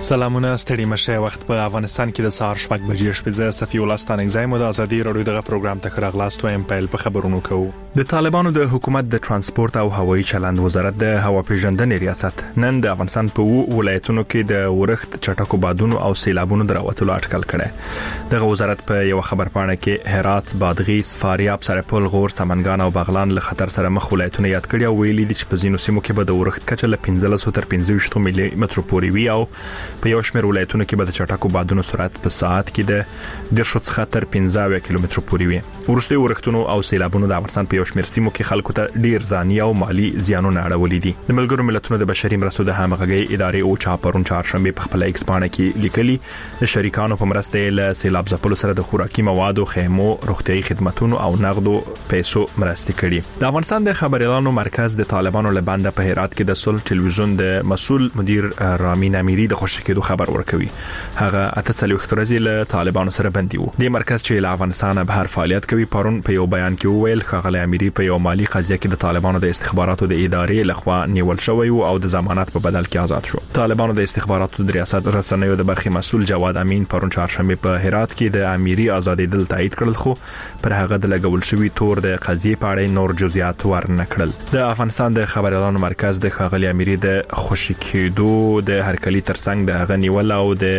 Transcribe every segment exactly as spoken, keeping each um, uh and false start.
سلامونه ستړي مشه وخت په افغانستان کې د سهار شپږ بجې شپږ صفي ولستان اگزایم د ازادي رادیو دغه پروګرام ته راغلاست وایم په په خبرونو کوو. د طالبانو د حکومت د ترانسپورت او هوایي چلند وزارت د هوا پیژندنې ریاست نن د افغانستان په ولایتونو کې د ورښت چټکو بادونو او سیلابونو درواتلو اټکل کړي. دغه وزارت په یو خبرپاڼه کې هرات، بادغیس، فاریاب، سرپل، غور، سمنګان او بغلان له خطر سره مخ ولایتونه یاد کړي او ویلي دي چې په ځینو سیمو کې به د ورښت کچه له پنځلس تر پنځه ویشت ملي متر پورې وي او په یو شمېر ولایتونو کې به د چټکو بادونو سرعت په ساعت کې د ډېر څخه تر پنځه کیلومتر پورې وي. ورستي ورښتونو او سیلابونو د افغانستان په یو شمېر سیمو کې خلکو ته ډېر ځاني او مالی زیانونه اړولې دي. د ملګرو ملتونو د بشري مرستو د همغږي ادارې او چاپرون چهارشنبه په خپل ایکس باندې کې لیکلي د شریکانو په مرسته له سیلاب ځپلو سره د خوراکي موادو، خیمو، روغتيایي خدماتونو او نقدو پیسو مرستې کړي. د افغانستان د خبريالانو مرکز د طالبانو له بنده په هرات کې د سول ټلویزیون د مسؤل مدیر رامین امیری د خوشی کېدو خبر ورکوي. هغه اته څلوېښت ورځې له طالبانو سره بندي وو. د مرکز چې له افغانستان بهر فعالیت کوي پرون په یو بیان کې وویل ښاغلی امیری په یو مالی قضیه کې د طالبانو د استخباراتو د ادارې لخوا نیول شوی او د ضمانت په بدل کې آزاد شو. طالبانو د استخباراتو د ریاست رسنیو د برخې مسؤل جواد امین پرون چهارشنبه په هرات کې د امیری ازادي دل تایید کړل، خو پر هغه د لګول شوی تور د قضیه په اړه نور جزئیات ورنه کړل. د افغانستان د خبريالانو مرکز د ښاغلی امیری د خوشی کېدو د هرکلی ترڅنګ د هغه نیول او د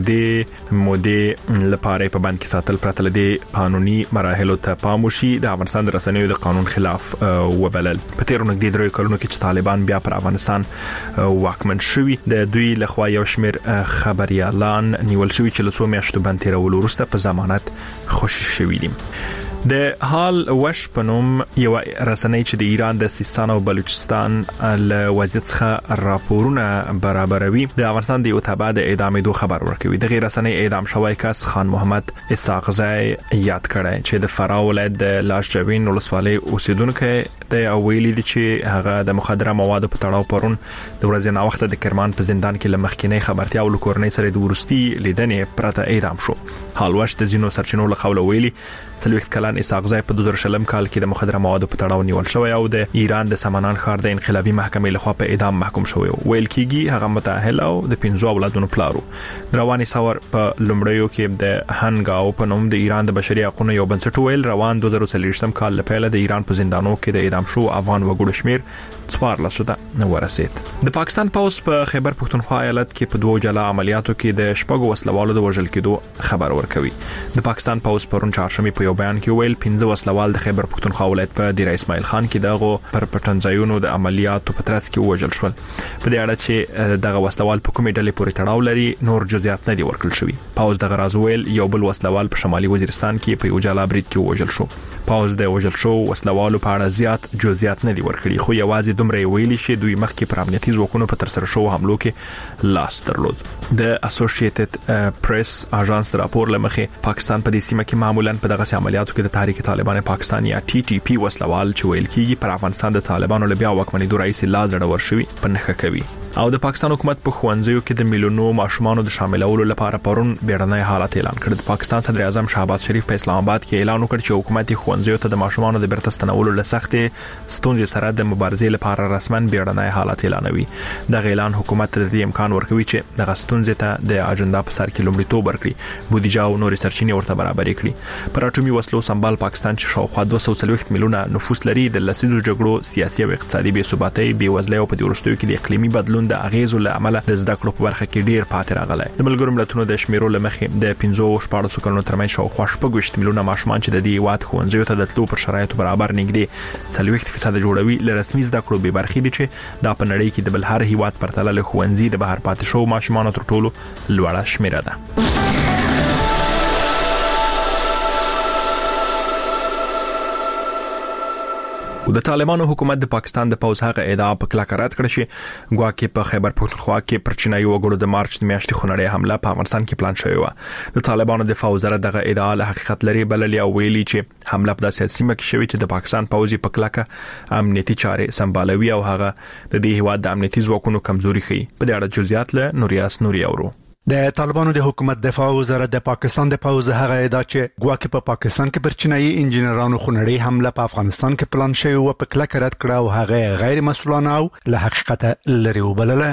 وګړي مودې لپاره په بند کې ساتل پرته لدی قانوني مراحلو ته پام وشي د افغانستان د رسنیو د قانون خلاف وبلل. په تیرو نږدې درې کلونو کې چې طالبان بیا پر افغانستان واکمن شوي د دوی لخوا یو شمېر خبريالان نیول شوي چې له څو میاشتو بند تیرولو وروسته په ضمانت خوشي شوي دي. د حال وش پنوم یو رسنۍ چې د ایران د سیستان او بلوچستان له وضعیت څخه راپورونه برابروي د افغانستان د یو تبع د اعدام دوه خبر ورکوي. د غیر رسنۍ اعدام شوی کس خان محمد اسحاقزی یاد کړی چې د فراه ولایت د لاشجوین ولسوالۍ اوسیدونکو د ویلي دي چې هغه د مخدره موادو په تړاو پرون د ورځې نه وخت د کرمان په زندان کې لمخکینی خبرتیا او لکورنۍ سره د ورستي لیدنې پرته اعدام شو. حال وش د زینو سرچینو له قوله ویلي څلوېښت کلن اسحاقزی په دوه زره شلم کال کې د مخدره موادو په تړاو نیول شوی او د ایران د سمنان ښار د انقلابي محکمې لخوا په اعدام محکوم شوی. ویل کېږي هغه متأهل او د پنځو اولادونو پلارو. رواني ثور په لومړیو کې د هنګاو په نوم د ایران د بشري حقوقو یو بنسټ ویل روان دوه زره څلوېښتم کال لپاره د ایران په زندانونو کې د اعدام شو افغان وګړو شمیر څوارلس ته ورسید. د پاکستان پولیس په خیبر پښتونخوا ایالت کې په دوه جلا عملیاتو کې د شپږو وسلوالو د وژل کېدو خبر ورکوي. د پاکستان پولیس پرون چهارشنبه په یو بیان کې ویل پنځه وسلوال د خیبر پښتونخوا ولایت په دیر اسماعیل خان کې دغه پر پټنځایونو د عملیاتو په ترڅ کې وژل شول. په دې اړه چې دغه وسلوال په کومې ډلې پورې تړاو لري نور جزئیات نه دي ورکړل شوی. پولیس دغه راز ویل یو بل وسلوال په شمالي وزیرستان کې په یو جلا برید کې وژل شو. پولیس د وژل شو وسلوالو په اړه زیات جزئیات نه دي ورکړي، خو یوازې دومره ویلي چې دوی مخکې پر امنیتي ځواکونو په ترسره شو حملو کې لاس درلود. د اسوسییټډ پریس اژانس راپور لمخې پاکستان په دې سیمه کې معمولاً په دغه عملیاتو کې د تحریک طالبان پاکستان یا ټي ټي پی وسلوال چې ویل کېږي پر افغانستان د طالبانو له بیا واکمنېدو رئیس لا زړه ورشوي په نښه کوي. او د پاکستان حکومت په خوانځیو کې د میلیونو ماشومانو د شاملولو لپاره پرون بیړنی حالت اعلان کړ. د پاکستان صدر اعظم شهباز شریف په اسلام آباد کې اعلان وکړ چې حکومت خوانځیو ته د ماشومانو د بیرته ستنولو له سختې ستونزې سره د مبارزې لپاره رسمن بیړنی حالت اعلانوي. د اعلان حکومت د دې امکان ورکوي چې د ستونزې ته د اجنډا په سر کې لومړیتوب ورکړي، بودیجه او نورې سرچینې ورته برابرې کړي. پر اټومي وسلو سمبال پاکستان چې شاوخوا دوه سوه څلوېښت میلیونه نفوس لري د لسیزو جګړو، سیاسي او اقتصادي بې ثباتۍ، بې وزلۍ او په دې وروستیو کې د اقلیمي بدلون د اغیزو له امله د زده کړو په برخه کې ډیر پاتې راغلی. د ملګرو ملتونو د شمیرو لمخې د پنځه شپاړسو کلونو ترمنځ شاوخوا شپږ ویشت میلیونه ماشومان چې د دې هیواد ښوونځیو ته د تلو پر شرایطو برابر نږدې څلوېښت فیصد جوړوي له رسمي زده کړو بې برخې دي چې دا په نړۍ کې د بل هر هیواد پرتله له ښوونځي د بهر پاتې شوو ماشومانو تر ټولو لوړه شمیره ده. د طالبانو حکومت د پاکستان د پوز هغه ادعا په کلکه رد کړ چې ګواکې په خیبر پښتونخوا کې پر چینایي وګړو د مارچ د میاشتې خونړۍ حمله په افغانستان کې پلان شوی و. د طالبانو دفاع وزارت دغه ادعا له حقیقت لري بللې او ویلي چې حمله په داسې سیمه کې شوې چې د پاکستان پوځي په کلکه امنیتي چارې سمبالوي او هغه د دې هیواد د امنیتي ځواکونو کمزوري ښيي. په دې اړه جزئیات له نوریاس نوري اورو. د طالبانو د حکومت دفاع وزارت د پاکستان د پوز هغه ادعا چې ګواکې په پاکستان کې پر چینایي انجنیرانو خونړۍ حمله په افغانستان کې پلان شوی و په کلکه رد کړه او هغه غیر مسؤلانه او له حقیقت لري وبلله.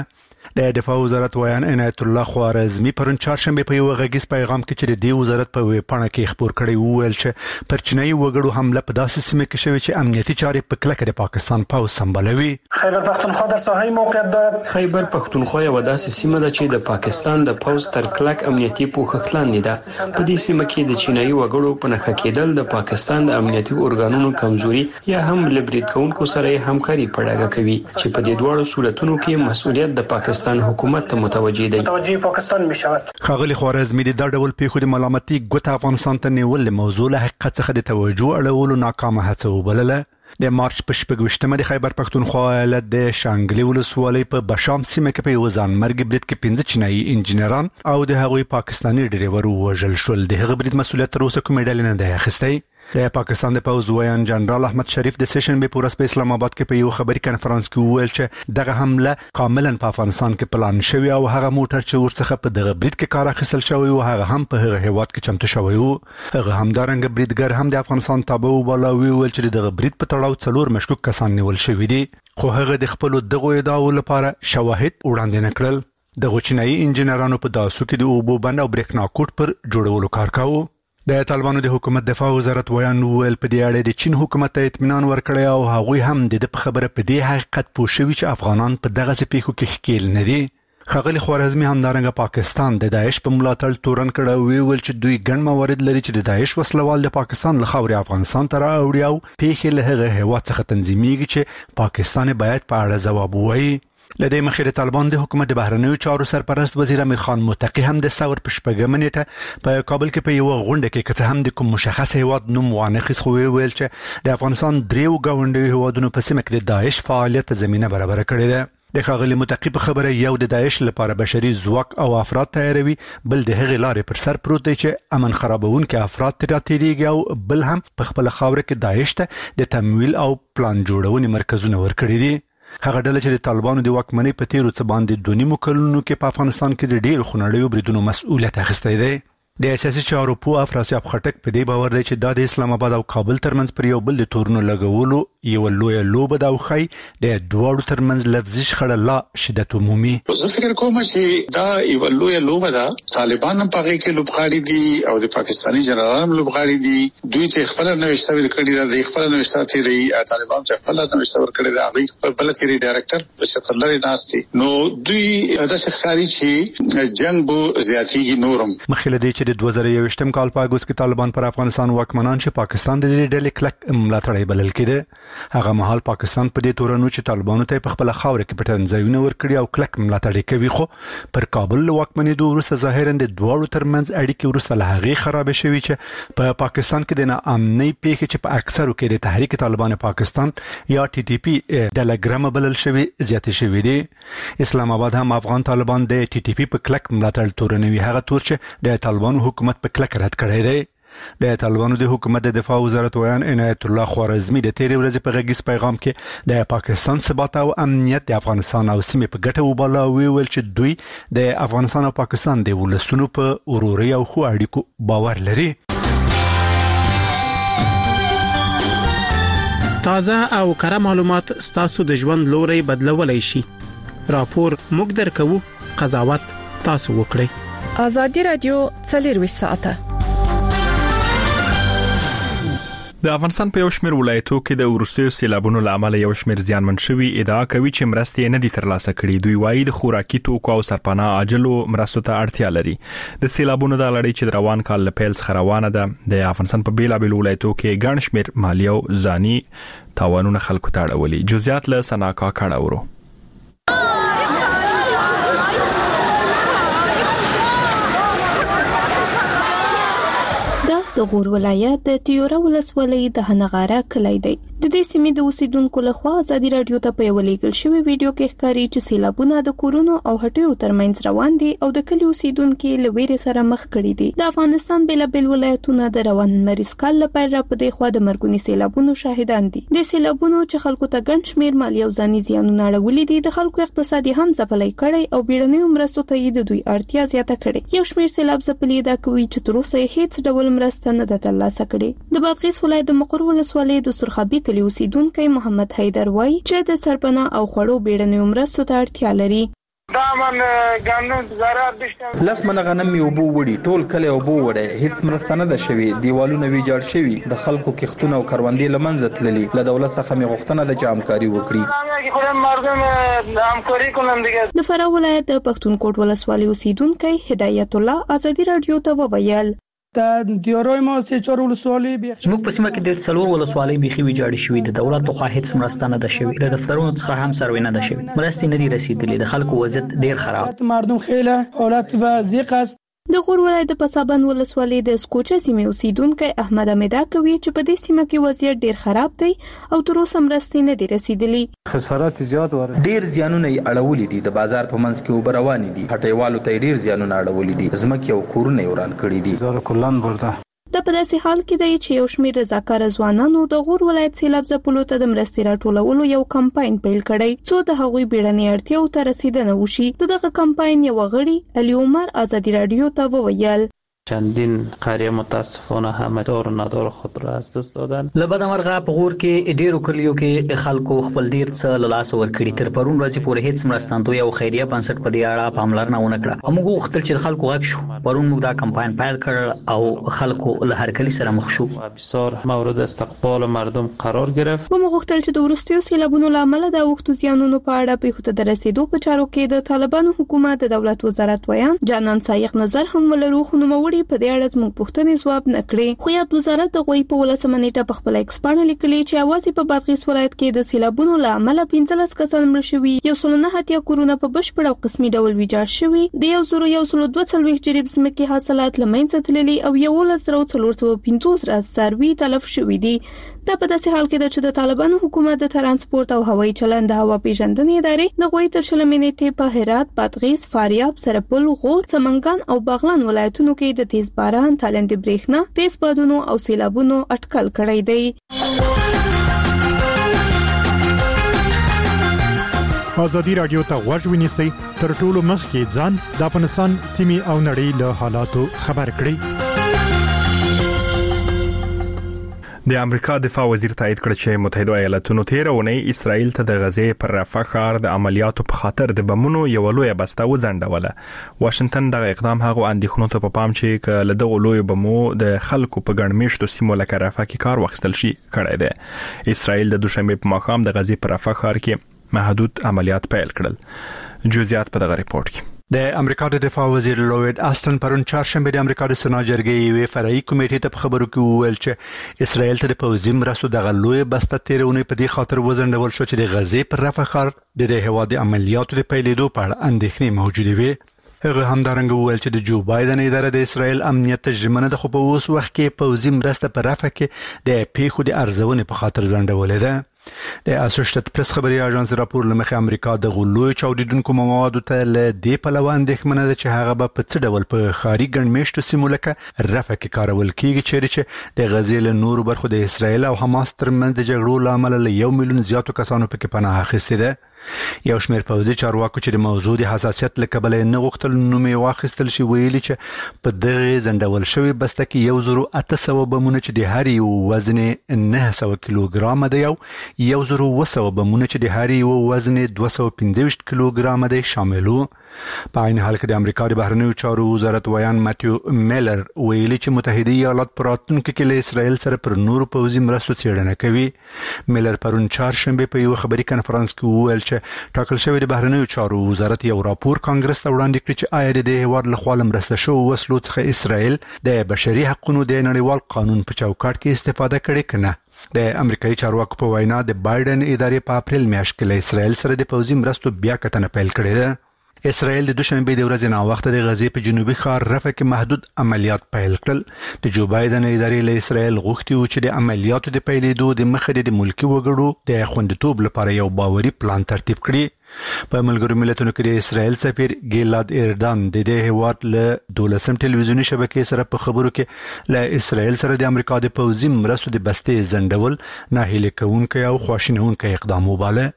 د دفاع وزارت ویان عنایت الله خوارزمی پرون چهارشنبه په یو غږیز پیغام کې چې د وزارت په ویبپاڼه کې خبر کړی وویل چې پر چینایي وګړو حمله په داسې سیمه کې شوې چې امنیتي چارې په کلکه د پاکستان پوځ سمبالوي. خیبر پختونخوا در ساحه موقعیت دارد. خیبر پختونخوا یو داسې سیمه ده چې د پاکستان د پوځ تر کلک امنیتي پوښښ لاندې ده. په دې سیمه کې د چینایي وګړو په نښه کېدل د پاکستان د امنیتي ارګانونو کمزوري یا هم لبرید کوونکو سره همکاري پړاګه کوي چې په دې دوه صورتونو کې مسؤلیت د پاکستان حکومت ته متوجه دی. توجه پاکستان میشود. خاغلی خوارزمی د ډول پیښو د ملامتي ګوت افغانستان ته نیول موضوع له حقیقت څخه د توجه اړولو ناکامه هڅه وبلله. د مارچ په شپږ د خیبر پختونخوا ایالت د شانګلي ولسوالۍ په بشام سیمه کې په یو ځانمرګي برید کې پنځه چینایي انجنیران او د هغوی پاکستاني ډریور وژل شول. د هغه برید مسؤلیت تر اوسه کومې ډلې نه دی اخیستی. د پاکستان د پوځ ویان جنرال احمد شریف د سیشن به پورس په اسلام آباد کې په یو خبري کانفرنس کې وویل چې دغه حمله کاملا په افغانستان کې پلان شوی او هغه موټر چې ورڅخه په دغه برید کې کار اخیستل شوی او هغه هم په هغه هیواد کې چمتو شوی وو. هغه همدارنګه بریدګر هم د افغانستان تابع وباله ویل چې دغه برید په تړاو څلور مشکوک کسان نیول شوی دي خو هغه د خپل دغه ادعاو لپاره شواهد وړاندې نه کړل. د چینایي انجنیرانو په داسو کې د اوبو بند او بریښنا کوټ پر جوړولو کار کاوه. د طالبانو د حکومت دفاع وزارت ویان ویل په دې اړه د چین حکومت ته اطمینان ورکړی او هغوی هم د خبره په دې حقیقت پوه شوي چې افغانان په دغه پیښو کې ښکیل نه دي. خاغلی خوارزمی همدارنګه پاکستان د داعش په ملاتړ تورن کړه او ویل چې دوی ګڼ موارد لري چې د داعش وسلوال د پاکستان له خاورې افغانستان ته راوړي او پیښې له هغه هیواد څخه تنظیمېږي چې پاکستان باید په اړه ځواب ووایي. لدې مخیر طالبان د حکومت د بهرنیو چارو سرپرست وزیر امیر خان متقی هم د ثور په شپږمه نیټه په کابل کې په یو غونډه کې کته هم د کوم مشخص هیواد نوم وانه خس خو ویل چې د افغانستان دریو غونډې هیوادونو په سیمه کې د داعش فعالیت زمينه برابر کړې ده. د خاغلی متقی په خبره یو د داعش لپاره بشري ځواک او افراد تیاروي بل د هغې لارې پر سر پروت دی چې امن خرابونکي افراد تر تیریږي او بل هم په خپل خاور کې داعش ته د تمویل او پلان جوړونې مرکزونه ورکړي دي. هغه ډله چې د طالبانو د واکمنۍ په تیرو څه باندې دوه نیمو کلونو کې په افغانستان کې د ډېرو خونړیو بریدونو مسؤلیت اخیستی دی. د اساسي چارو په افراسیاب خټک په دې باور دی چې د اسلام آباد او کابل ترمنځ پر یو بل د تورونو لګولو یو لوی لوبه دا خو د دوړو ترمنځ لفظي شخړه لا شدت عمومي. زه فکر کوم چې دا یو لوی لوبه ده. طالبان هم په کې لوبغاړي دي او د پاکستاني جنرالان هم لوبغاړي دي. دوی ته خپل نوښت ور کړی دا د خپل نوښت تیری طالبان ته خپل نوښت ور کړی دا هغه بل تیری ډایرکټر بشکل لري ناشتي. نو دوی د شخاري چې جنگ بو زیاتیږي نورم. مخکې دې چې د دوه زره یوویشتم کال په اګوست کې طالبان پر افغانستان واکمنان چې پاکستان د دې ډلې کلک ملاتړی بلل کېده. هغه مهال پاکستان په دې تورنو چې طالبانو ته په خپل خاور کې پټن ځایونه ورکړي او کلک ملاتړ کوي خو پر کابل واکمنۍ دوه ورسته ظاهرا د دوه ترمنځ اړیکې ورسته له هغه خراب شوي چې په پا پاکستان کې د ناامنۍ پیښې چې په اکثرو کې د تحریک طالبان پاکستان یا ټي ټي پی د لګرام بلل شوی زیات شوی دی. اسلام آباد هم افغان طالبان د ټي ټي پی په کلک ملاتړ تورنوي هغه تور چې د طالبانو حکومت په کلک رد کړی دی. د طالبانو د حکومت د دفاع وزارت ویان عنایت الله خوارزمی د تیرې ورځې په غږیز پیغام کې د پاکستان ثبات او امنیت د افغانستان او سیمې په ګټه وباله ویل چې دوی د افغانستان او پاکستان د ولسونو په وروري او خو اړیکو باور لري. تازه او کره معلومات ستاسو د ژوند لوري بدلولای شي. راپور موږ درکو، قضاوت تاسو وکړئ. ازادي رادیو څلور ساعته د افغانستان په یو شمېر ولایتو کې د ورستیو سیلابونو لامل یو شمېر زیانمن شوي ادعا کوي چې مرستې نه دي ترلاسه کړي. دوی وایي د خوراکي توکو او سرپناه عاجلو مرستو ته اړتیا لري. د سیلابونو د لړۍ چې روان کال له پیل څخه روانه ده د افغانستان په بیلابل ولایتو کې ګڼ شمېر مالی او ځاني تاوانونه خلکو ته اړولي. جزئیات له سناکا کاړه ورو. د غور ولایت د تیوره ولسوالۍ د هنغاره کلی دی. د دې سیمې د اوسیدونکو لخوا ازادي رادیو ته په یو لیکل شوی ویډیو کې ښکاري چې سیلابونه د کورونو او هټیو ترمنځ روان دي او د کلی اوسیدونکو له ویرې سره مخ کړي دي. د افغانستان بیلابل ولایتونه د روان مریض کال لپاره را په دې خوا د مرګونی سیلابونو شاهدان دي. د سیلابونو چې خلکو ته ګڼ شمیر مالی او ځاني زیانونه اړولې دي د خلکو اقتصادي هم ځپلای کړي او بیړنیو مرستو ته یې د دوی اړتیا زیاته کړي. یو شمیر سیلاب ځپلې دا کوي چې تر اوسه هیڅ ډول مرسته نه ده ترلاسه کړې. د بادغیس ولایت د مقر ولسوالۍ د سرخابي کلی اوسیدونکو محمد حیدر وای چې د سرپناه او خړو بیړنیو مرستو ته اړتیا لري. دا من غنم زراعت بشته لاس من غنم یو بو وړي ټول کله یو بو وړي هیڅ مرستانه ده شوی دیوالونه وی جوړ شوی د خلکو کښتونه او کروندې لمنځه تللي له دولت څخه می غوښتنه د جامکاری وکړي همکاري کوم دیگه. د فراه ولایت د پښتونخوا ولسوالۍ اوسیدونکو هدایت الله ازادي رادیو ته وویل د دیورای ما سه چور ولسوالۍ به زموږ په سیمه کې د څلور ولسوالۍ بيخي ویجاړې شوې د دولت خو هیڅ مرسته نه ده شوې له دفترونو څخه هم سروې نه ده شوې مرستې نه دي رسیدلې د خلکو وضعیت ډیر خراب مردم خیلی حالت وضعیت است. د غور ولایت د پسابند ولسوالۍ د سکوچا سیمې اوسیدونکو احمد امیدا کوي چې په دې سیمه کې وضعیت ډیر خراب دی او تر اوسه مرستې نه دي رسیدلې. خسارات زیات ور ډیر زیانونه اړولې دي د بازار په منځ کې وبروان دي هټیوالو ته ډیر زیانونه اړولې دي زمکه او کورونه وران کړی دي. زار کلان برده د په داسې حال کې دی چې یو شمېر رضاکار ځوانانو د غور ولایت سیلاب ځپلو ته د مرستې راټولولو یو کمپاین پیل کړی څو د هغوی بیړنۍ اړتیاو ته رسیدنه وشي. دغه کمپاین یو غړي علي عمر ازادي رادیو ته وویل چندین قریه متاسفانه همه دار و ندار خود را از دست دادن. لبد مرغه په غور کې ډیرو کلیو کې خلکو خپل ډیر څه له لاس ورکړي تر پرون ورځې پورې هیڅ مرستندوی او خیریه بنسټ په دې اړه پاملرنه ونه کړه. موږ غوښتل چې خلکو غږ شو. پرون موږ دا کمپاین پیل کړ او خلکو له هر کلی سره مخ شو. بسیار مورد استقبال مردم قرار گرفت. موږ غوښتل چې د وروستیو سیلابونو لامل د وختو زیانونو په اړه په خود درسېدو په چارو کې د طالبانو حکومت د دولت وزارت ویان جانان سایق نظر هم ولرو خو نو وړي په دې اړه زموږ پوښتنې ځواب نکړي. خو یاد وزارت د غوي په ولسمه نیټه په خپل ایکس باندې لیکلي چې اواز په بادغیس ولایت کې د سیلابونو لامل پنځلس کسان مړ شوي یو سل نه هتیا کورونه په بشپړ او قسمي ډول ویجاړ شوي د یو زرو یو سل دوه څلوېښت جریب ځمکې حاصلات لمنځه تللي او یو لس زره څلور سوه پنځوس راز څاروي تلف شوي دي. دا په داسې حال کې چې د طالبانو حکومت د ترانسپورت او هوایي چلند د هوا پیژندنې ادارې د غوي تر شلمې نیټې په هرات، بادغیس، فاریاب، سرپل، غور، سمنګان او بغلان ولایتونو کې د تیز باران، تالنده برېښنا، تیز بادونو او سیلابونو اټکل کړی دی. ازادي رادیو ته غوږ ونیسئ تر ټولو مخکې ځان د افغانستان سیمې او نړۍ له حالاتو خبر کړئ. د امریکا دفاع وزیر تایید کړ چې متحده ایالاتونو تیر اونۍ اسرائیل ته د غزې پر رفح ښار د عملیاتو په خاطر د بمونو یو لوی بسته وځنډوله. واشنگټن دغه اقدام هغه اندېښنو ته په پام چې ک له دغه لوی بمو د خلکو په ګڼمېشتو سیمو لکه رفح کې کار واخیستل شي کړی دی. اسرائیل د دوشنبه په ماښام د غزې پر رفح ښار کې محدود عملیات پیل کړل. جزئیات په دغه ریپورت کې د امریکا د دفاع وزیر لوید آستن پرون چهارشنبه د امریکا د سنا جرګې یوې فرعي کمیټې ته په خبرو کې وویل چې اسرائیل ته د پوځي مرستو دغه لوی بسته تیرونه په دې خاطر وزنډول شو چې د غزې پر رفح ښار د دې هواد عملیاتو د پیلېدو په اړه اندېښنې موجوده وي. هغه همدارنګه وویل چې د جو بایدن اداره د اسرائیل امنیت ته ژمنه ده خو په اوس وخت کې پوځي مرسته په رفح کې د پیښو د ارزونې په خاطر ځنډولې ده. د اسوسییټډ پریس خبري اژانس راپور لمخې امریکا د غلوی چاودیدونکو موادو ته له دې پلوه اندېښمنه ده چې هغه به په څه ډول په خاري ګڼمېشتو سیمو لکه رفح کې کارول کیږي چې د غزې له نورو برخو د اسرائیل او حماس ترمنځ د جګړو لامل له یو میلیون زیاتو کسانو پکې پناه اخیستې ده. یو شمېر پوځي چارواکو چې د موضوع د حساسیت له کبله نه غوښتل نوم یې واخیستل شي ویلي چې په دغه ځنډول شوی بسته کې یو زرو اته سوه بمونه چې د هر یو وزن نه سوه کیلوګرام دی او یو زرو اوه سوه بمونه چې د هر یو وزن دوه سوه پنځه ویشت کیلوګرام دی شامل وو. په عین حال کې د امریکا د بهرنیو چارو وزارت ویان ماتیو میلر ویلي چې متحده ایالات پر راتلونکي کې له اسرائیل سره پر نورو پوځي مرستو څېړنه کوي. میلر پرون چهارشنبه په یو خبري کانفرنس کې وویل چې ټاکل شوی د بهرنیو چارو وزارت یو راپور کانګرس ته وړاندې کړ چې آیا د دې هیواد له خوا مرسته شو وسلو څخه اسرائیل د بشري حقوقو د نړیوال قانون په چوکاټ کې استفاده کړې کنه. د امریکایي چارواکو په وینا د بایدن ادارې په اپریل میاشت کې له اسرائیل سره د پوځي مرستو بیا کتنه پیل کړې ده. اسرائیل د دوشنبه د ورځې نه وخت د غزې په جنوبي ښار رفح کې محدود عملیات پیل کړل. د جو بایدن ادارې له اسرائیل غوښتي و چې د عملیاتو د پیلېدو د مخه د ملکی وګړو د خوندیتوب لپاره یو باوري پلان ترتیب کړي. په ملګرو ملتونو کې د اسرائیل سفیر ګیلاد اردان د دې هیواد له دولسم ټلویزیوني شبکې سره په خبرو کې له اسرائیل سره د امریکا د پوځي مرستو د بستې ځنډول ناهیلي کوونکی او خواشینونکی اقدام وباله.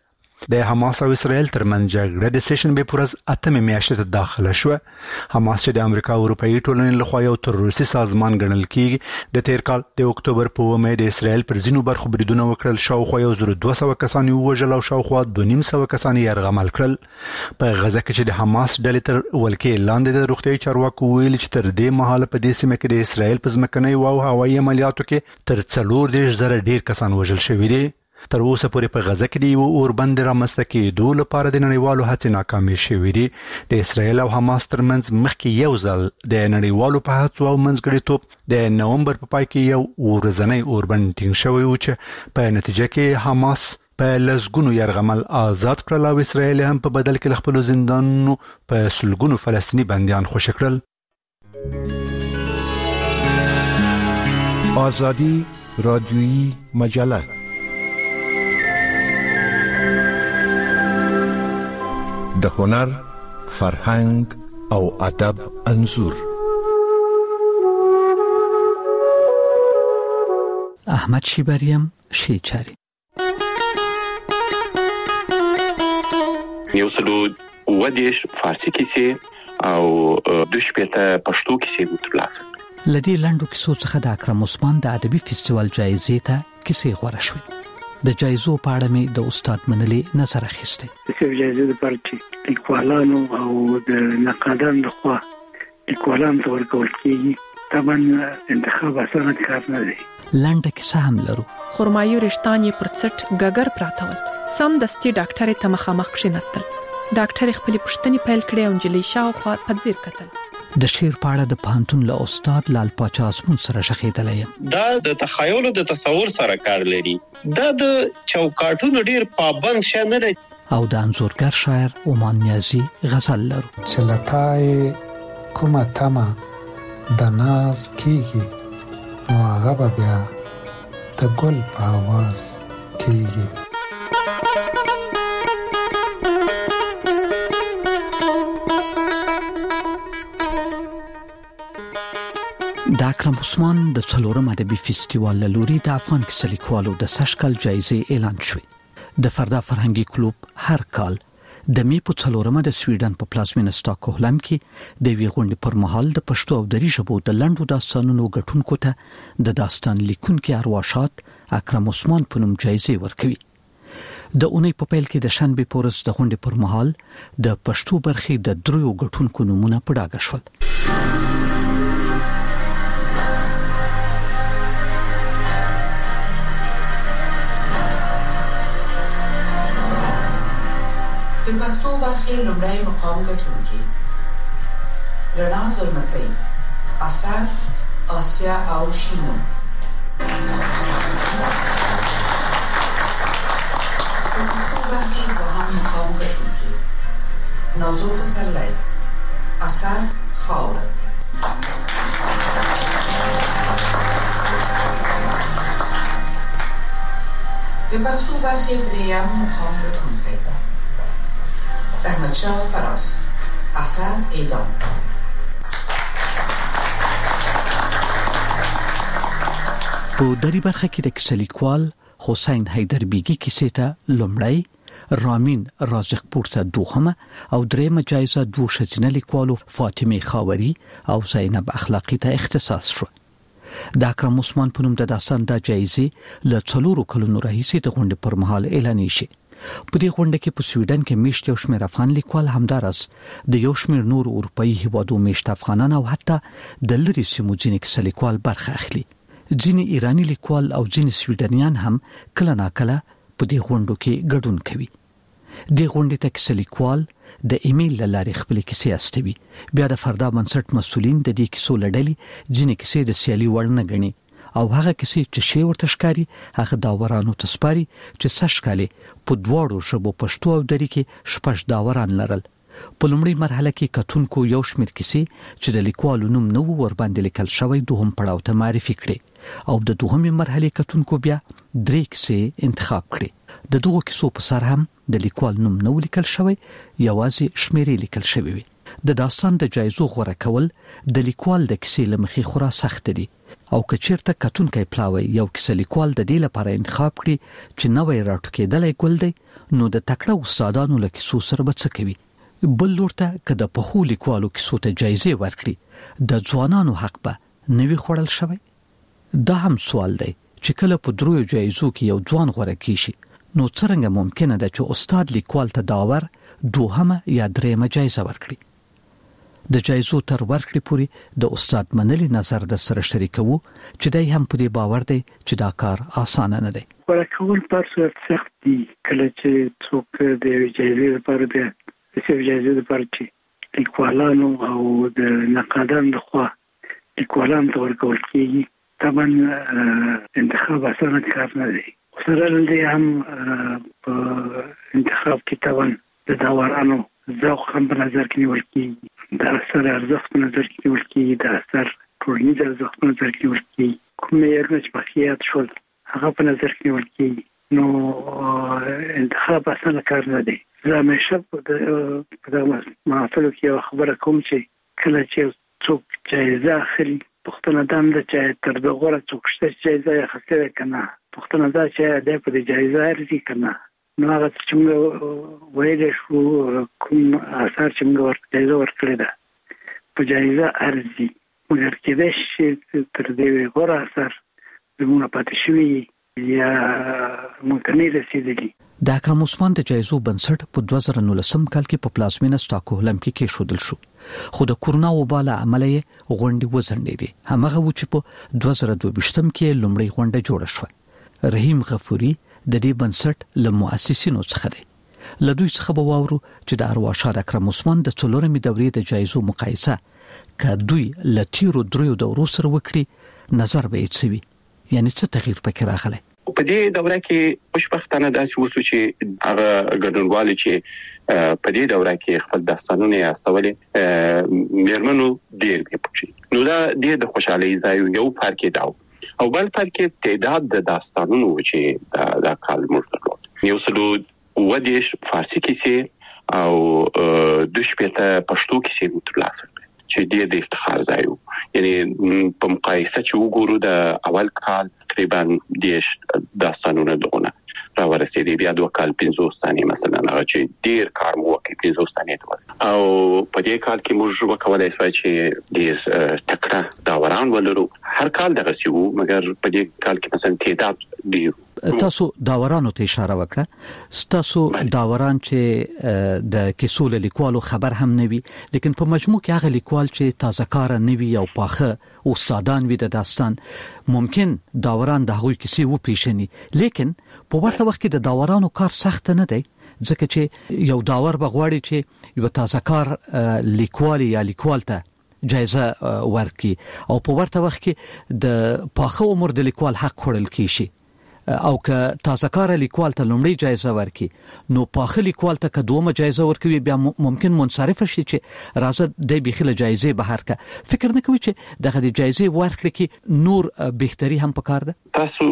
د حماس او اسرائیل ترمنځ جګړه د سیشن به پورز اتمه میاشتې ته داخله شو. حماس چې د امریکا او اروپאי ټولنې لخوا یو تروریستي سازمان ګڼل کیږي د تیر کال د اکتوبر په اومه د اسرائیل پر ځینو برخو بریدونه وکړل، شاوخوا یو زر دوه سوه کسان وژل او شاوخوا دوه نیم سوه کسان یرغمل کړل. په غزه کې چې د حماس ډلې تر ولکې لاندې د روغتیايي چارواکو ویل چې تر دې مهاله په دې سیمه کې د اسرائیل په ځمکني او هوایي عملیاتو کې تر څلور دېرش زره ډیر کسان وژل شوي دي. تر اوسه پورې په غزه کې د یو اوربند رامنځته کېدو لپاره د نړیوالو هڅې ناکامې شوې دي. د اسرائیل او حماس ترمنځ مخکې یو ځل د نړیوالو په هڅو او منځګړیتوب د نومبر په پای کې یو ورځنی اوربند ټینګ شوی و چې په نتیجه کې حماس په لزګونو یرغمل آزاد کړل او اسرائیل هم په بدل کې خپل زندانونو په سلګونو فلسطینی بنديان خوشی کړل. آزادی رادیویی مجله د هنر، فرهنګ او ادب انځور. احمد شیبریم شیچاری یو سلو ودیش فارسی کیسې او دوه شپېته پښتو کیسې وترلاسه. لدی لندو کیسو څخه د اکرم عثمان د ادبي فستیوال جایزې ته کیسې غوړه شوې. د جایزو په اړه مې د استاد منلی نظر اخیسته. د جایزې لپاره چې لیکوالانو او د نقادانو لخوا لیکوالانو ته ورکول کېږي، طبعا انتخاب اسانه کار نه دی. لنډه کیسه هم لرو. خرمایو رشتان یې پر څټ ګګر پراته ول. سم دستي ډاکټر ته مخامخ کښېناستل. ډاکټر خپل پوښتنې پیل کړې او نجلۍ شاوخوا په ځیر کتل. د شعر په اړه د پوهنتون له استاد لال پاچا اسمون سره شخېدلی یم. دا د تخیل او د تصور سره کار لري. دا د چوکاټونو ډیر پابند شې نه دی. او د انځورګر شاعر عمان نیازی غزل لرو. چلتای کومه تمه د ناز کیږي نو هغه بیا د ګل په आवाज کیږي. د اکرم عثمان د څلورم ادبي فستیوال له لوري د افغان کیسه لیکوالو د سشکل جایزې اعلان شوې. د فردا فرهنګي کلوب هر کال د می په څلورمه د سویډن په پلازمینه سټاکهولم کې د وی غونډې پر مهال د پښتو او دری ژبو د لندو داستانونو غټونکو ته د داستان لیکونکو ارواښات اکرم عثمان په نوم جایزې ورکوي. د اونۍ په پیل کې د شنبه په ورځ د غونډې پر مهال د پښتو برخې د دریو غټونکو نومونه په ډاګه شول. د پښتو برخې لومړی مقام ګټونکي رڼا زلمتۍ، اثر آسیا او شینو. د پښتو برخې دوهم مقام ګټونکي نازو پسرلی، اثر خاوره. د پښتو برخې دریم مقام ګټونکی احمد شاه فراز، اثر اعدام. په دری برخه کې د کیسه لیکوال حسین حیدر بیگی کیسې ته لومړی، رامین رازقپور ته دوهمه او دریمه جایزه دوه ښځینه لیکوالو فاطمه خاوري او زینب اخلاقی ته اختصاص شو. د اکرم عثمان په نوم د داستان د جایزې له څلورو کلونو راهیسې د غونډې پر مهال اعلان شي. په دې غونډه کې په سویډن کې میشت یو شمېر افغان لیکوال همدارس د یو شمېر نور اروپאי هیوادو میشت افغانان او حتی د لری سیمو ځینې کیسه لیکوال برخه اخلي. ځینې ایرانی لیکوال او ځینې سویډنیان هم کله ناکله په دې غونډو کې ګډون کوي. د غونډې ته کیسه لیکوال د ایمیل لارې خپل کیسې استوي. بیا د فردا بنسټ مسولین د دې کیسو لړلې ځینې کیسې د سیالي وړ نه ګڼي او هغه کیسې چې شی ورته ښکاري هغه داورانو ته سپاري چې سشکالي په دواړو ژبو پښتو او دری کې شپږ داوران لرل. په لومړی مرحله کې کتونکو یو شمېر کیسې چې د لیکوالو نوم نو ور باندې لیکل شوی دوهم پړاو ته معرفي کړي او د دوهمې مرحله کتونکو بیا درې کیسې انتخاب کړي. د دغو کیسو په سر هم د لیکوال نوم نو لیکل شوی، یوازې شمیرې لیکل شوی وي. د داستان د جایزو غوړه کول د لیکوال د کیسې لمخې خورا سخت دي او کچیرته کتونکې پلاوي یو کیسه لیکوال د دې لپاره انتخاب کړي چې نوې راټوکېدلې ګل دی نو د تکړه استادانو له کیسو سره به څه کوي. بل لورته کده په خو لیکوالو کیسو ته جایزه ورکړي د ځوانانو حق به نوی خړل شوی. دا هم سوال دی چې کله په دروي جایزو کې یو ځوان غوړه کیشي نو څنګه ممکنه ده چې استاد لیکوال ته داور دوهمه یا دریمه جایزه ورکړي. د جایزو تر ورکړې پورې د استاد منلي نظر در سره شریکوو چې دای هم په دې باور دی چې دا کار اسانه نه دی. ورکول پر څه سخت دي کله چې څوک د جایزې لپاره د جایزې لپاره چې لیکوالانو او د نقادانو لخوا لیکوالانو ته ورکول کېږي. طبعا انتخاب اسانه کار نه دی. سره دې هم په انتخاب کې طبعا د داورانو ذوق هم په نظر کې نیول کېږي. د اثر ارزښت په نظر کې نیول کېږي. د اثر ټولنیز ارزښت په نظر کې نیول کېږي. کوم معیارونه چې بقیات شول هغه په نظر کې نیول کېږي. نو انتخاب اسانه کار نه دی. زه همیشه په دغه محفلو کې یو خبره کوم چې کله چې څوک جایزه اخلي پوښتنه دا ده چې تر دغه غوړه څوک شته چې جایزه یې اخیستې ده که نه. پوښتنه دا چې دی په دې جایزه ارزي که نه. نو هغه چې موږ ویلی شو کوم اثار چې موږ ورته جایزه ورکړې ده په جایزه ارزي مګر کېدای شي تر دې غوره اثر زموږ پاتې شوي یا موږ ته نه رسېدلي. د اکرم عثمان د جایزو بنسټ په دوه زره نولسم کال کې په پلازمینه سټاکهولم کې کېښودل شو خو د کورونا وبا له امله یې غونډې وځنډېدې. هماغه و چې په دوه زره دوه ویشتم کې لومړۍ غونډه جوړه شوه. رحیم غفوري د دې بنسټ له مؤسسینو څخه دی. له دوی څخه به واورو چې د ارواښاد اکرم عثمان د څلورمې دورې د جایزو مقایسه که دوی له تیرو دریو دورو سره وکړي نظر به یې څه وي، یعنی څه تغییر پکې راغلی. په دې دوره کې خوشبختانه داسې وسو چې هغه ګډونوالو چې په دې دوره کې خپل داستانونه یې استولې میرمنو ډېر دي پکې. نو دا ډېر د خوشحالۍ ځای یو فرق یې دا او بل فرق تعداد د داستانونو چې دا کال موږ درلود. یو سلو اووه دېرش فارسي کیسې او دوه شپېته پښتو کیسې مو ترلاسه کړې چې ډېر د افتخار ځای و. یعنې په مقایسه چې وګورو د اول کال تقریبا دېرش داستانونه دغونه راورسېدې. بیا دوه کال پنځوس ثانیې مثلا هغه چې ډېر کار مو وکړ پنځوس ثانیې ته ورسېد. او په دې کال کې موږ وکولای شو چې ډېر تکړه داوران ولرو. هر کال دغسې وو مګر په دې کال کې مثلا تعداد ډېر. تاسو داورانو ته اشاره وکړه. تاسو داوران چې د کیسو له لیکوالو خبر هم نه وي لیکن په مجموع کې هغه لیکوال چې تازه کار نه وي او پاخه استادان وي د داستان ممکن داوران د هغوی کیسې وپیژني لیکن په ورته وخت کې د داورانو کار سخت نه دی ځکه چې یو داور به غواړي چې یو تازه کار لیکوال یا لیکوال ته جایزه ورکړي او په ورته وخت کې د پاخه عمر د لیکوال حق خوړل کیږي او که تازه کار لیکوال ته لومړی جایزه ورکړي نو پاخه لیکوال ته که دومره جایزه ورکوي بیا ممکن منصرف شي چې راځه د بخیله جایزه بهر کا. فکر نه کوي چې دغه د جایزه ورکړي کې نور بهتري هم پکار ده. تاسو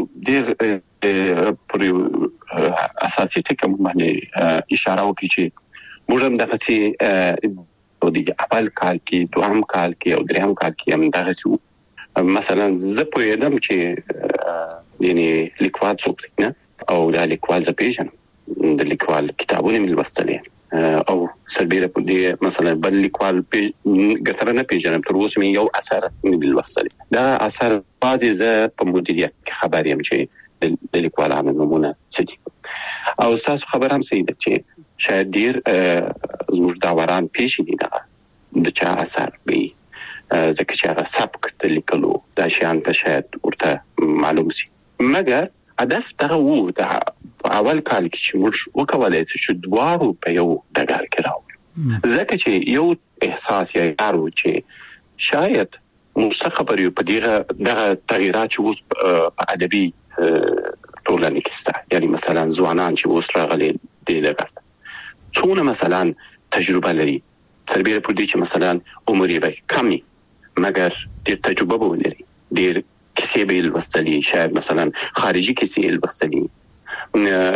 ډېر پر اساسي ټکو باندې اشاره وکړئ چې موږ هم دغه او د اول کال کې دوهم کال کې او دریم کال کې هم دغه مثلا زه پوهیدم چې یعنی لیکوال څوک دی نه او دا لیکوال زه پیژنم د لیکوال کتابونه مې لوستلې او سربیره په دې مثلا بل لیکوال ګټره نه پیژنم تر اوسه مې یو اثر مې لوستلې. دا اثر بعضې زه په مدیریت کې خبر یم چې د لیکوالانو نومونه څه دي او ستاسو خبر هم صحیح ده چې شاید ډېر زموږ داوران پیژني دغه د چا اثر وي ځکه چې هغه سبک د لیکلو دا شیان ته شاید ورته معلوم سي. مګر هدف دغه وو د اول کال کې چې موږ وکولای شو چې دواړو په یو ډګر کې راوړو ځکه چې یو احساس یې دارو چې شاید موږ خبرې په دغه دغه تغیرات چې اوس په ادبي ټولنه کې شته یعنی مثلا ځوانان چې اوس راغلي دي دغه څونه مثلا تجربه لري سربیره پر دې چې مثلا عمر یې به کمی مګر ډېر تجربه به ولري ډېر کیسې به لوستلې شاید مثلا خارجي کیسې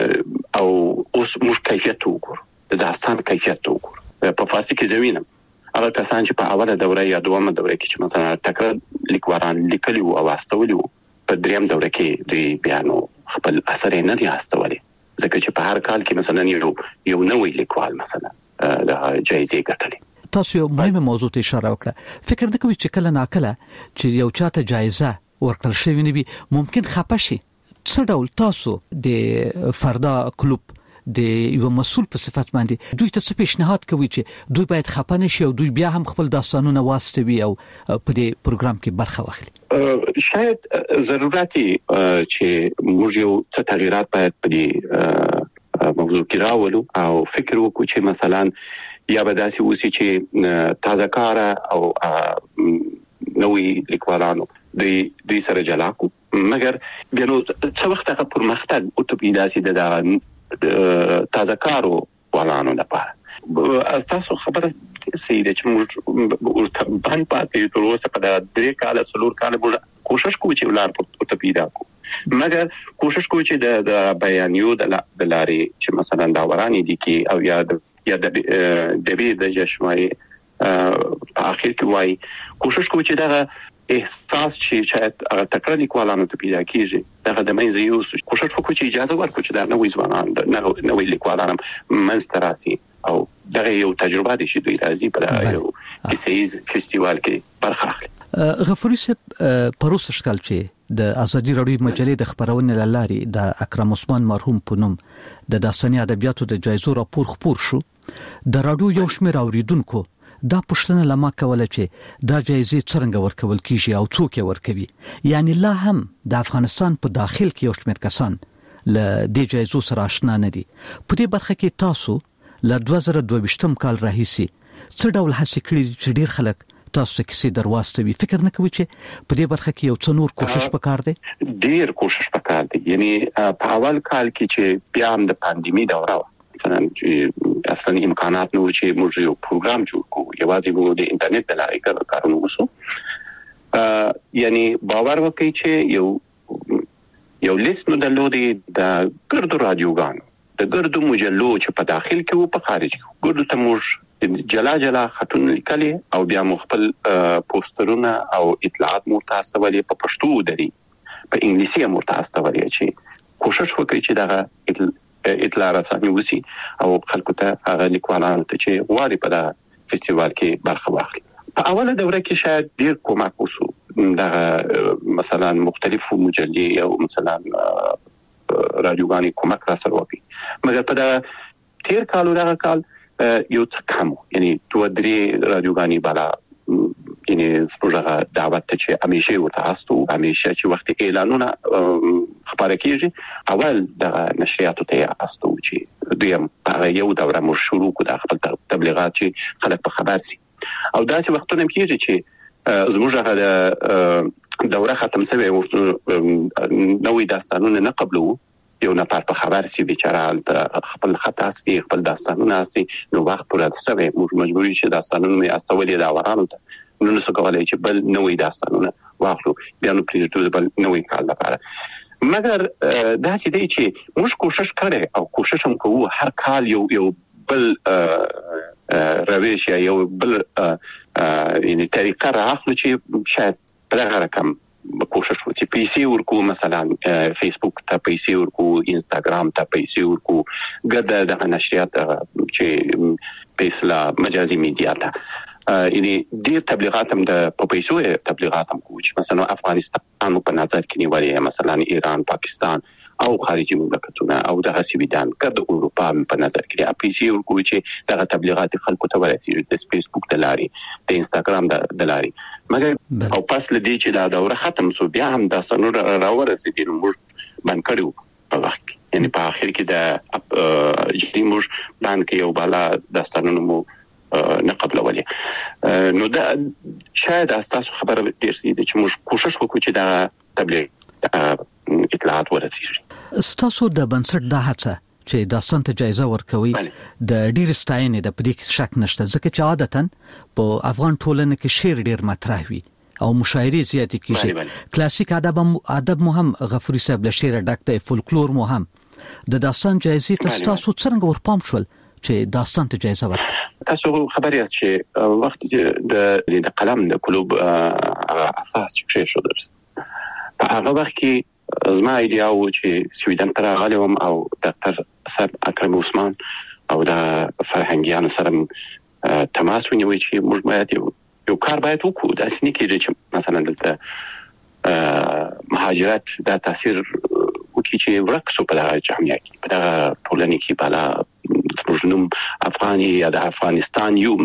لوستلې او اوس موږ کیفیت وګورو د داستان کیفیت وګورو په فارسي کې زوینم هغه کسان چې په اوله دوره یا دومه دوره کې چې مثلا ټکر لیکوالان لیکلي او واستولي په دریم دوره کې د بیانو خپل اثر نه دی واستولي ځکه چې په هر کال کې مثلا یو یو نوې لیکوال مثلا د جایزې ګټلې. تاسو یو مهمه موضوع ته اشاره وکړه. فکر نه کوئ چې کله ناکله چې یو چاته جایزه ورکړل شوی نه وي ممکن خپه شي؟ څه ډول تاسو د فردا کلوب د یو مسؤل په صفت باندې دوی ته څه پیشنهاد کوي چې دوی باید خپه نشي او دوی بیا هم خپل داستانونه واستوي او په دې پروګرام کې برخه واخلي؟ شاید ضرورتي چې موږ یو څه تغیرات باید په دې موضوع کې راولو او فکر وکړو چې مثلا یا به داسې وسی چې تازه کار او نوې لیکوالانو دوی دوی سره جلا کو مګر بیا نو څه وخت هغه پرمختګ او ته پیداسي د تازه کارو ولانو لپاره اساسو خبره سیده چې موږ ورته باندې پاتې تر اوسه په درې کال څلور کال موږ کوشش کوو چې ولار ته پیدا کو مګر کوشش کوو چې د بیانیو د لارې چې مثلا دا ورانی دي کې او یا یا د دې د جشمای په اخر کې وای کوشش کوو چې دا احساس چې شاید هغه تکرار لیکوالانو ته پیدا کیږي دا د مینځ یو کوشش وکړو چې اجازه ورکړو چې دا نوې ځوانان د نوې لیکوالانو منستراسي او دا یو تجربه دي چې دوی راځي په یو کیسیز فستیوال کې برخه اخلي. غفوري صاحب پروسه شکل چې د ازادي راډیو مجلې د خبرونې لاري د اکرم عثمان مرحوم پونم د داستاني ادبیاتو د جایزو راپور خپور شو د راډیو یو شمېر اوریدونکو دا پښتنه لما کوله چې دا جایزې څنګه ورکول کیږي او څوک یې ورکوي یعنی لا هم د افغانستان په داخل کې یو شمېر کسان ل دې جایزو سره آشنا نه دي. په دې برخه کې تاسو ل دوه زره دوه ویشتم کال راهیسي څه ډول هڅې کړې چې ډیر خلک تاسو کې سي درواستوي؟ فکر نه کوي چې په دې برخه کې یو څه نور کوشش وکړ دي؟ ډیر کوشش وکړ دي. یعنی په اول کال کې چې بیا هم د پاندیمي دوره مثلا چې اصلا امکانات نو چې موږ یو پروګرام جوړ کوو یوازې وو د انټرنیټ د لارې کارونه وسو یعنی باور وکړئ چې یو یو لیست نو درلودي د ګردو رادیوګانو د ګردو مجلو چې په داخل کې او په خارج کې ګردو ته موږ جلا جلا خطونه لیکلي او بیا مخبل پوسټرونه او اطلاعات مرتاستولې په پښتو دري په انګلیسي مرتاستولې چې کوشش وکړي چې دا اطلاع رساني وسی او خلکو ته هغه لیکوالانو ته چې غواړي په دا فستیوال کې برخه واخلي. په اوله دوره کې شاید ډیر کومک وسو دا مثلا مختلفو مجلې او مثلا رادیوګانې کومک را سره وکړي مګر په دا تیر کالو دا کال یو څه کم یعنی دوه درې رادیوګانې بالا یعنی پروژه دعوت ته چې همیشه ورته استو همیشه چې وخت اعلانونه خبره کیږي اول د نشریاتو ته استو چې دویم یو دوره مو شروع کو د خپل تبلیغات چې خلک په خبر سي او داسې وختونه کیږي چې زموږه د دوره ختم شوه نوې داستانونه نه قبلو یو نفر په خبر سي بیچاره خپل خطا سي خپل داستانونه سي نو وخت پر اساسه موږ مجبوري چې داستانونه مې استولې دا ورانو ته نو نو څه کولای چې بل نوې داستانونه واخلو بیا نو پریږدو بل نوې کال لپاره مګر دا چې دی چې موږ کوشش کړو او کوشش هم کوو هر کال یو یو بل روش یا یو بل یعنی طریقه راخلو چې شاید په هغه رقم کوشش وکړي پیسې ورکو مثلا فیسبوک ته پیسې ورکو انستګرام ته پیسې ورکو ګرځه د نشریات چې پیسلا مجازي میډیا ته یعنی ډیر تبلیغات هم د پیسو تبلیغات هم کوي مثلا افغانستان په نظر کې نیولې مثلا ایران پاکستان او خارجي مملکتونه او د سویډن کډ اروپا په نظر کې د پیسې ورکوي چې دغه تبلیغات خلکو ته ورسیږي د فیسبوک د لارې د انستګرام د لارې مګر او پس لدی چې دا دوره ختم سو بیا هم د سنور راورسېدل موږ باندې کړو په وخت یعنی په اخر کې د جدي موږ باندې یو بالا داستانونه مو نه قبلولې نو دا شاید اساس خبره ډیر سي چې موږ کوشش وکړو چې دا تبلیغ اطلاعات ورسیږي. ستاسو د بنسټ د هڅه چې داستان ته جایزه ورکوي د ډیر ستاینې د پدې کې شک نشته ځکه چې عادتاً په افغان ټولنه کې شعر ډیر مطرح وي او مشاعرې زیات کیږي کلاسیک ادب ادب مهم غفوري صاحب له شعر ډک دی فولکلور مهم د داستان جایزې ته تاسو څنګه ورپام شول چې داستان ته جایزه ورکړه. تاسو خبرې چې وخت د د قلم د کلوب اساس چې شو درس په هغه وخت کې زما ایډیا و چې سویډن ته راغلم او ډاکټر صاحب اکرم عثمان او د فرهنګیانو سره تماس ونیوي چې موږ باید یو کار باید وکړو. دا سنې کې چې مثلا د مهاجرت د تاثیر وکړي چې ورکسو په دغه جامعه کې په دغه ټولنه کې بالا زموږ نوم افغاني یا د افغانستان یو